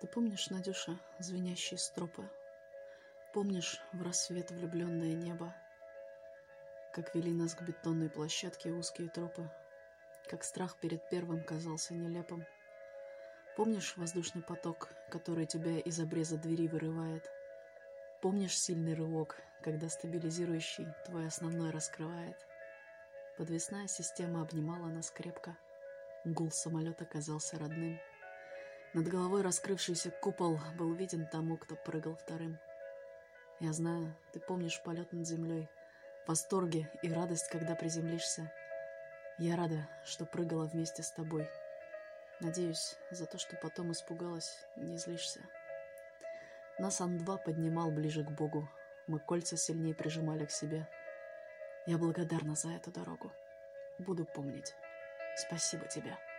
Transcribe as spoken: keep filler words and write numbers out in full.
Ты помнишь, Надюша, звенящие стропы? Помнишь в рассвет влюбленное небо? Как вели нас к бетонной площадке узкие тропы? Как страх перед первым казался нелепым? Помнишь воздушный поток, который тебя из обреза двери вырывает? Помнишь сильный рывок, когда стабилизирующий твой основной раскрывает? Подвесная система обнимала нас крепко. Гул самолета казался родным. Над головой раскрывшийся купол был виден тому, кто прыгал вторым. Я знаю, ты помнишь полет над землей, восторги и радость, когда приземлишься. Я рада, что прыгала вместе с тобой. Надеюсь, за то, что потом испугалась, не злишься. Нас Ан два поднимал ближе к Богу. Мы кольца сильнее прижимали к себе. Я благодарна за эту дорогу. Буду помнить. Спасибо тебе.